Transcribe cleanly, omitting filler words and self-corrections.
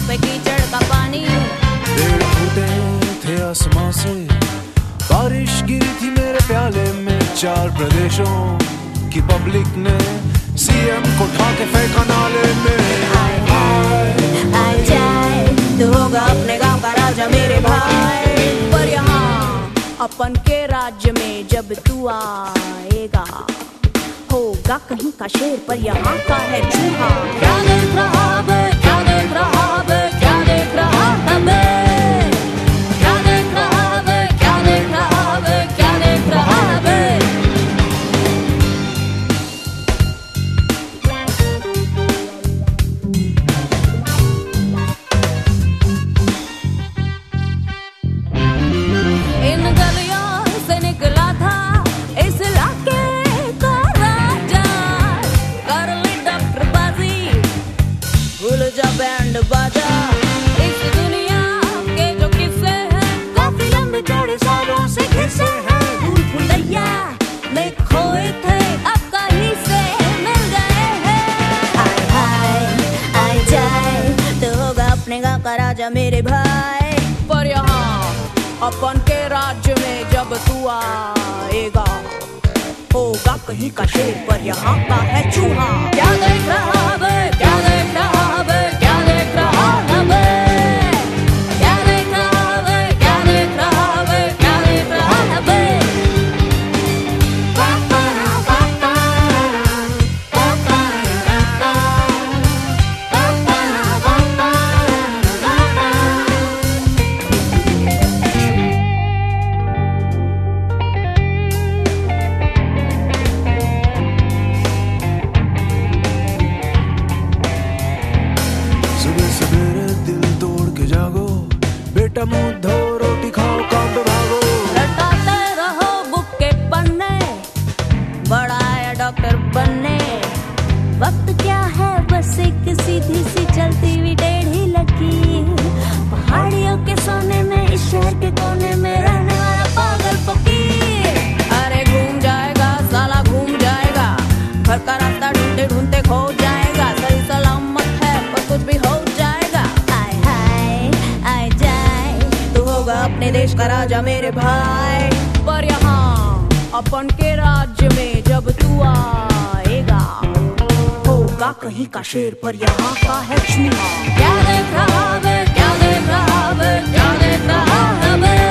पे कीचड़ का पानी। पेड़ फूटे थे आसमां से, बारिश गिरी थी मेरे प्याले में। 4 प्रदेशों की पब्लिक ने सीएम को उठा के फेंका नाले में। हाय हाय हाय जाए तू होगा अपने गांव का राजा मेरे भाई, पर यहाँ अपन के राज्य में जब तू आएगा होगा कहीं का शेर पर यहाँ का है चूहा। क्या देख रहा बे, क्या देख रहा बे, क्या देख रहा है बे, क्या देख रहा बे, क्या देख रहा बे, क्या देख रहा है बे। इन गलियों से निकला था इस इलाके का राजा, कर ली डॉक्टर बाजी, भूल जा बैंड बाजा। इस दुनिया के जो किस्से हैं काफी लंबे चौड़े सालों से घिसे हैं। भूल भुलैया में खोए थे अब कहीं से मिल गए हैं। हाय हाय हाय जाए तो होगा अपने गाँव का राजा मेरे भाई, पर यहाँ अपन के राज्य में जब तू आएगा होगा कहीं का शेर पर यहाँ का है चूहा। क्या देख रहा बे, क्या देख रहा बे, क्या देख रहा है बे, क्या देख रहा बे, क्या देख रहा बे, क्या देख रहा है बे। सुबह सवेरे दिल तोड़ के जागो, बेटा मुंह धो रोटी खाओ काम पे भागो। रटाते रहो बुक के पन्ने, बड़ा है डॉक्टर बनने। वक्त क्या है बस एक सीधी सी चलती हुई टेढ़ी लकीर, पहाड़ियों के सोने में इस शहर के कोने में रहने वाला पागल फकीर। अरे घूम जाएगा साला घूम जाएगा, घर का रास्ता ढूंढते ढूंढते खो जाएगा। सही सलामत है पर कुछ भी हो जाएगा। हाय हाय हाय जाए तू होगा अपने देश का राजा मेरे भाई, पर यहाँ अपन के राज्य में जब तू आएगा होगा कहीं का शेर पर यहाँ का है चूहा। क्या देख रहा बे, क्या देख रहा बे, क्या देख रहा है बे।